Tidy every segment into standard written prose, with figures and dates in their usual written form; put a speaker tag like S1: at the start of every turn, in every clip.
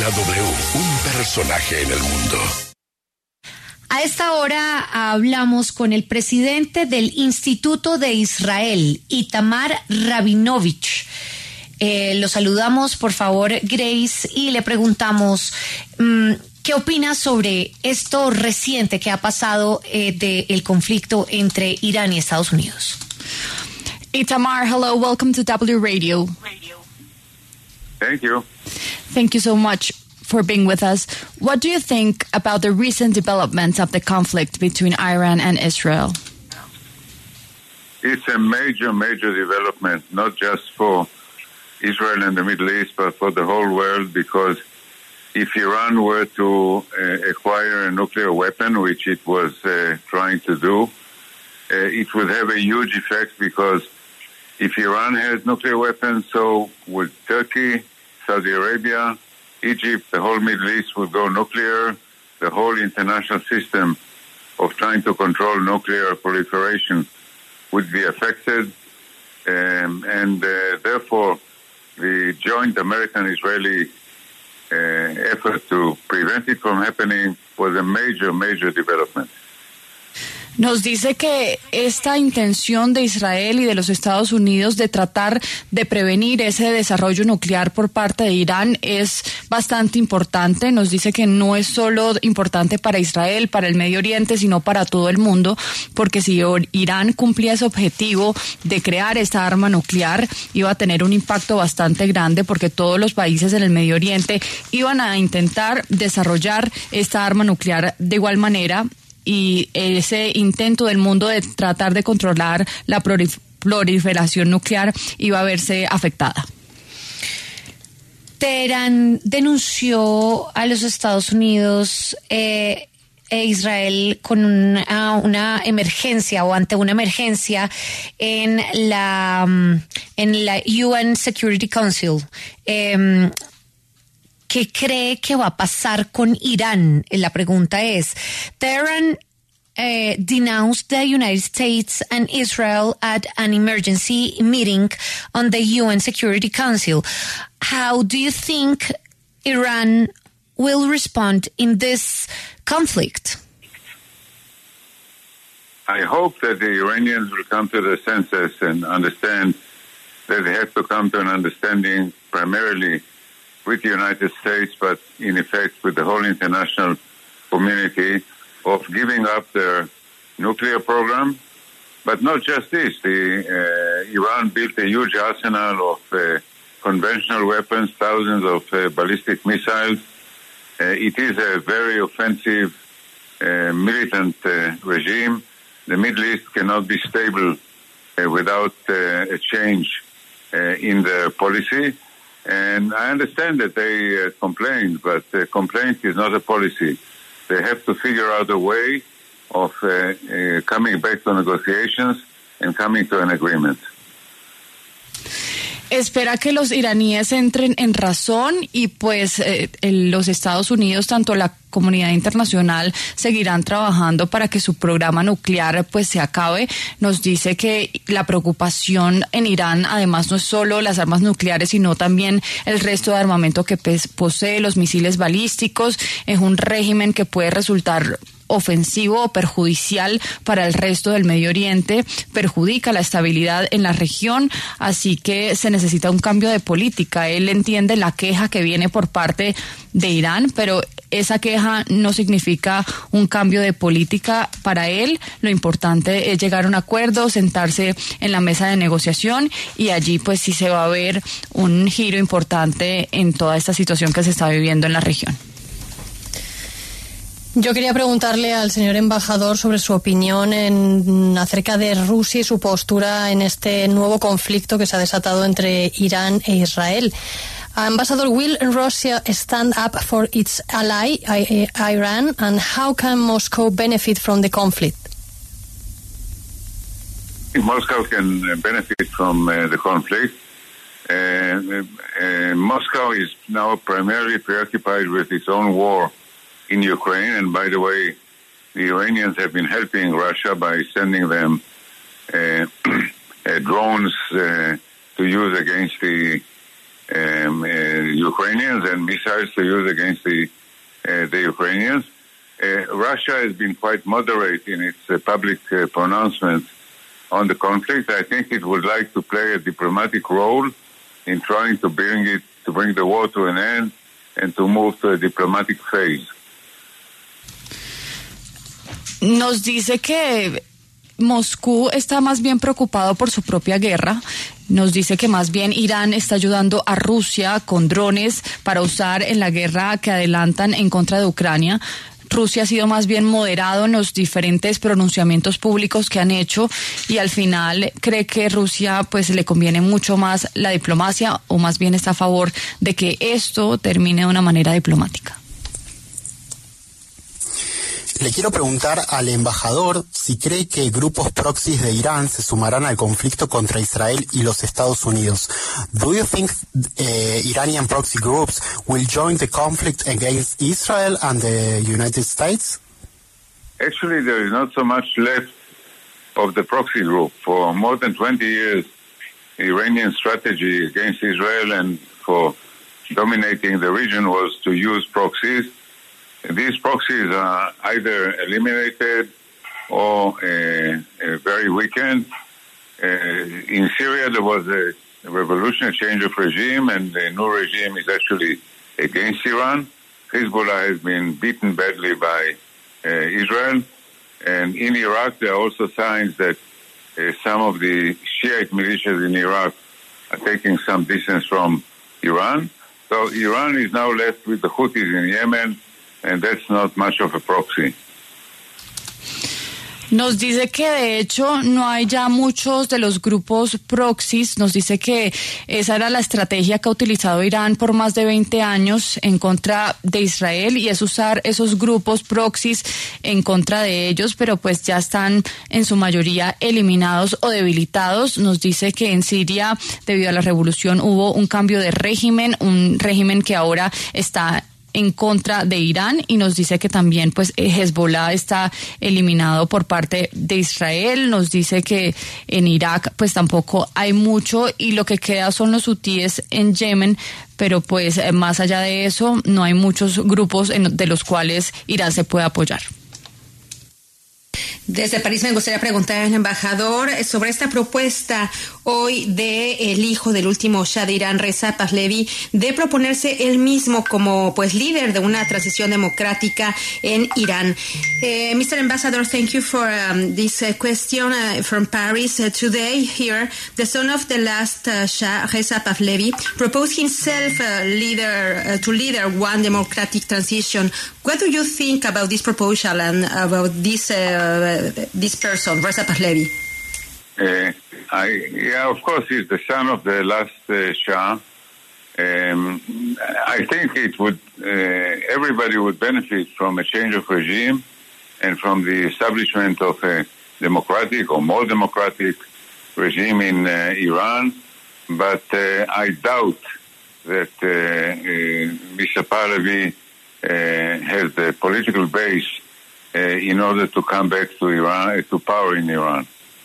S1: la W, un personaje en el mundo.
S2: A esta hora hablamos con el presidente del Instituto de Israel, Itamar Rabinovich. Lo saludamos, por favor, Grace, y le preguntamos ¿qué opina sobre esto reciente que ha pasado del conflicto entre Irán y Estados Unidos?
S3: Itamar, hello, welcome to W Radio.
S4: Thank you.
S3: Thank you so much for being with us. What do you think about the recent developments of the conflict between Iran and Israel?
S4: It's a major, major development, not just for Israel and the Middle East, but for the whole world, because if Iran were to acquire a nuclear weapon, which it was trying to do, it would have a huge effect, because if Iran has nuclear weapons, so would Turkey, Saudi Arabia, Egypt, the whole Middle East would go nuclear. The whole international system of trying to control nuclear proliferation would be affected. And therefore, the joint American-Israeli effort to prevent it from happening was a major, major development.
S3: Nos dice que esta intención de Israel y de los Estados Unidos de tratar de prevenir ese desarrollo nuclear por parte de Irán es bastante importante. Nos dice que no es solo importante para Israel, para el Medio Oriente, sino para todo el mundo, porque si Irán cumplía ese objetivo de crear esta arma nuclear, iba a tener un impacto bastante grande, porque todos los países en el Medio Oriente iban a intentar desarrollar esta arma nuclear de igual manera, y ese intento del mundo de tratar de controlar la proliferación nuclear iba a verse afectada.
S2: Teherán denunció a los Estados Unidos e Israel con una emergencia o ante una emergencia en la UN Security Council. ¿Qué cree que va a pasar con Irán? La pregunta es, Tehran denounced the United States and Israel at an emergency meeting on the UN Security Council. How do you think Iran will respond in this conflict?
S4: I hope that the Iranians will come to their senses and understand that they have to come to an understanding primarily with the United States, but in effect with the whole international community, of giving up their nuclear program. But not just this. Iran built a huge arsenal of conventional weapons, thousands of ballistic missiles. It is a very offensive, militant regime. The Middle East cannot be stable without a change in their policy. And I understand that they complained, but complaint is not a policy. They have to figure out a way of coming back to negotiations and coming to an agreement.
S3: Espera que los iraníes entren en razón y pues los Estados Unidos, tanto la comunidad internacional, seguirán trabajando para que su programa nuclear pues se acabe. Nos dice que la preocupación en Irán además no es solo las armas nucleares, sino también el resto de armamento que posee, los misiles balísticos. Es un régimen que puede resultar ofensivo o perjudicial para el resto del Medio Oriente, perjudica la estabilidad en la región, así que se necesita un cambio de política. Él entiende la queja que viene por parte de Irán, pero esa queja no significa un cambio de política para él. Lo importante es llegar a un acuerdo, sentarse en la mesa de negociación, y allí pues sí se va a ver un giro importante en toda esta situación que se está viviendo en la región.
S5: Yo quería preguntarle al señor embajador sobre su opinión acerca de Rusia y su postura en este nuevo conflicto que se ha desatado entre Irán e Israel. Ambassador, will Russia stand up for its ally, Iran, and how can Moscow benefit from the conflict?
S4: Moscow can benefit from the conflict. Moscow is now primarily preoccupied with its own war in Ukraine, and by the way, the Iranians have been helping Russia by sending them drones to use against the Ukrainians and missiles to use against the Ukrainians. Russia has been quite moderate in its public pronouncements on the conflict. I think it would like to play a diplomatic role in trying to bring the war to an end and to move to a diplomatic phase.
S3: Nos dice que Moscú está más bien preocupado por su propia guerra. Nos dice que más bien Irán está ayudando a Rusia con drones para usar en la guerra que adelantan en contra de Ucrania. Rusia ha sido más bien moderado en los diferentes pronunciamientos públicos que han hecho y al final cree que Rusia pues le conviene mucho más la diplomacia o más bien está a favor de que esto termine de una manera diplomática.
S6: Le quiero preguntar al embajador si cree que grupos proxies de Irán se sumarán al conflicto contra Israel y los Estados Unidos. Do you think Iranian proxy groups will join the conflict against Israel and the United States?
S4: Actually, there is not so much left of the proxy group. For more than 20 years, the Iranian strategy against Israel and for dominating the region was to use proxies. These proxies are either eliminated or very weakened. In Syria, there was a revolutionary change of regime, and the new regime is actually against Iran. Hezbollah has been beaten badly by Israel. And in Iraq, there are also signs that some of the Shiite militias in Iraq are taking some distance from Iran. So Iran is now left with the Houthis in Yemen, and that's not much of a proxy.
S3: Nos dice que de hecho no hay ya muchos de los grupos proxies. Nos dice que esa era la estrategia que ha utilizado Irán por más de 20 años en contra de Israel y es usar esos grupos proxies en contra de ellos, pero pues ya están en su mayoría eliminados o debilitados. Nos dice que en Siria, debido a la revolución, hubo un cambio de régimen, un régimen que ahora está en contra de Irán y nos dice que también pues Hezbollah está eliminado por parte de Israel. Nos dice que en Irak pues tampoco hay mucho y lo que queda son los hutíes en Yemen, pero pues más allá de eso no hay muchos grupos de los cuales Irán se puede apoyar.
S2: Desde París me gustaría preguntar al embajador sobre esta propuesta hoy del hijo del último Shah de Irán, Reza Pahlavi, de proponerse él mismo como pues líder de una transición democrática en Irán. Mr. Ambassador, thank you for this question from Paris. Today here, the son of the last Shah, Reza Pahlavi, proposed himself to lead one democratic transition. What do you think about this proposal and about this person, Reza Pahlavi?
S4: Of course, he's the son of the last Shah. I think it would. Everybody would benefit from a change of regime and from the establishment of a democratic or more democratic regime in Iran. But I doubt that Mr. Pahlavi has the political base in order to come back to Iran, to power in Iran.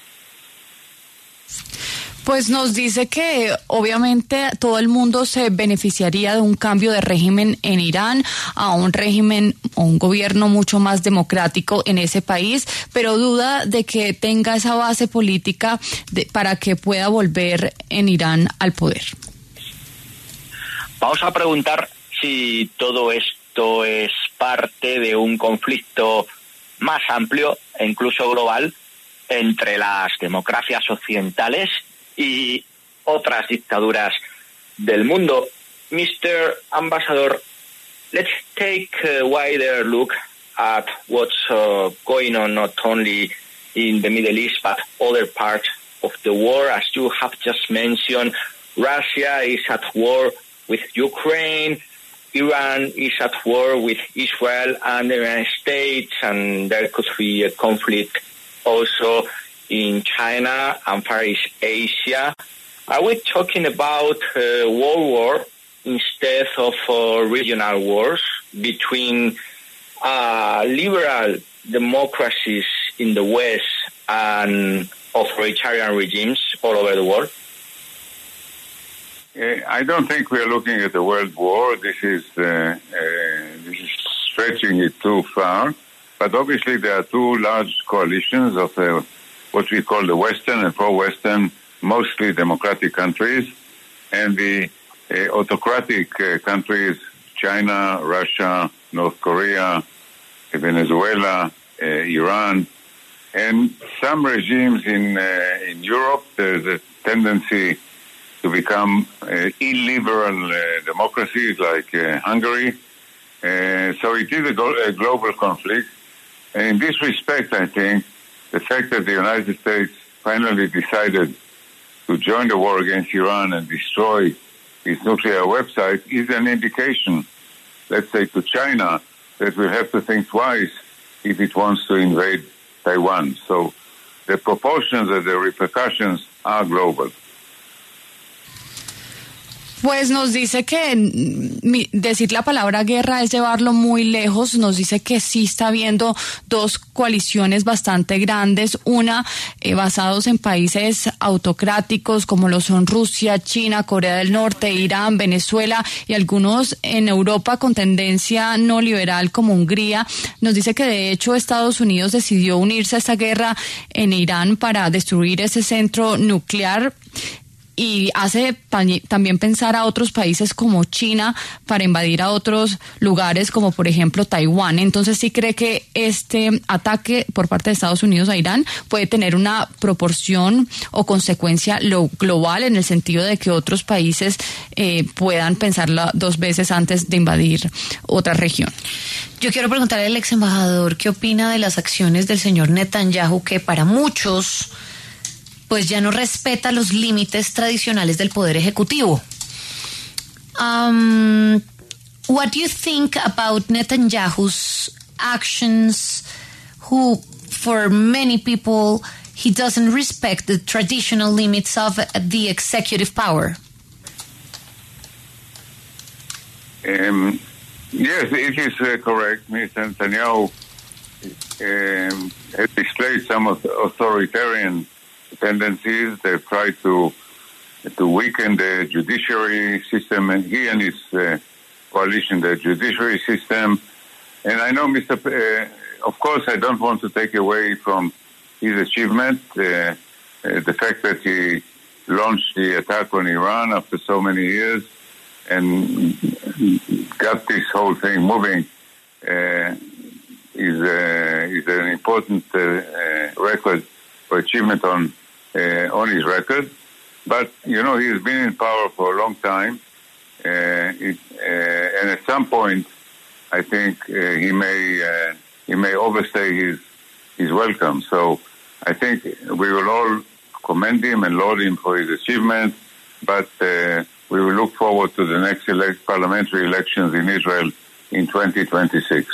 S3: Pues nos dice que obviamente todo el mundo se beneficiaría de un cambio de régimen en Irán a un régimen o un gobierno mucho más democrático en ese país, pero duda de que tenga esa base política para que pueda volver en Irán al poder.
S7: Vamos a preguntar si todo esto es parte de un conflicto más amplio e incluso global entre las democracias occidentales y otras dictaduras del mundo. Mr. Ambassador, let's take a wider look at what's going on not only in the Middle East but other parts of the world. As you have just mentioned, Russia is at war with Ukraine, Iran is at war with Israel and the United States, and there could be a conflict also in China and Far East Asia. Are we talking about world war instead of regional wars between liberal democracies in the West and authoritarian regimes all over the world?
S4: I don't think we are looking at a world war. This is stretching it too far. But obviously there are two large coalitions of what we call the Western and pro-Western, mostly democratic countries, and the autocratic countries, China, Russia, North Korea, Venezuela, Iran, and some regimes in Europe. There's a tendency to become illiberal democracies like Hungary. So it is a global conflict. And in this respect, I think the fact that the United States finally decided to join the war against Iran and destroy its nuclear website is an indication, let's say, to China that we'll have to think twice if it wants to invade Taiwan. So the proportions and the repercussions are global.
S3: Pues nos dice que decir la palabra guerra es llevarlo muy lejos. Nos dice que sí está habiendo dos coaliciones bastante grandes, una basados en países autocráticos como lo son Rusia, China, Corea del Norte, Irán, Venezuela y algunos en Europa con tendencia no liberal como Hungría. Nos dice que de hecho Estados Unidos decidió unirse a esta guerra en Irán para destruir ese centro nuclear. Y hace también pensar a otros países como China para invadir a otros lugares como por ejemplo Taiwán. Entonces sí cree que este ataque por parte de Estados Unidos a Irán puede tener una proporción o consecuencia global en el sentido de que otros países puedan pensarla dos veces antes de invadir otra región.
S2: Yo quiero preguntarle al ex embajador qué opina de las acciones del señor Netanyahu, que para muchos pues ya no respeta los límites tradicionales del poder ejecutivo. What do you think about Netanyahu's actions, who, for many people, he doesn't respect the traditional limits of the executive power?
S4: Yes, it is correct. Mr. Netanyahu has displayed some authoritarian tendencies. They've tried to weaken the judiciary system, and he and his coalition, the judiciary system. And I know, of course, I don't want to take away from his achievement, the fact that he launched the attack on Iran after so many years and got this whole thing moving is an important record for achievement on his record. But, you know, he has been in power for a long time, and at some point, I think he may overstay his welcome. So I think we will all commend him and laud him for his achievement, but we will look forward to the next parliamentary elections in Israel in 2026.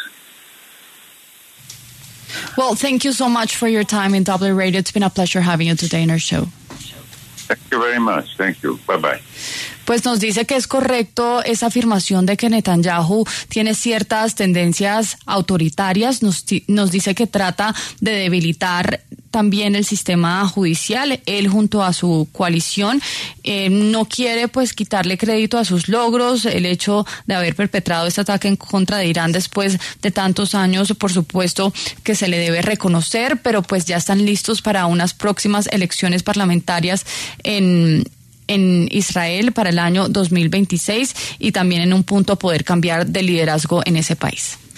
S3: Well, thank you so much for your time in W Radio. It's been a pleasure having you today in our show.
S4: Thank you very much. Thank you. Bye-bye.
S3: Pues nos dice que es correcto esa afirmación de que Netanyahu tiene ciertas tendencias autoritarias. Nos dice que trata de debilitar también el sistema judicial. Él junto a su coalición no quiere pues quitarle crédito a sus logros. El hecho de haber perpetrado este ataque en contra de Irán después de tantos años, por supuesto que se le debe reconocer, pero pues ya están listos para unas próximas elecciones parlamentarias en Israel para el año 2026 y también en un punto poder cambiar de liderazgo en ese país.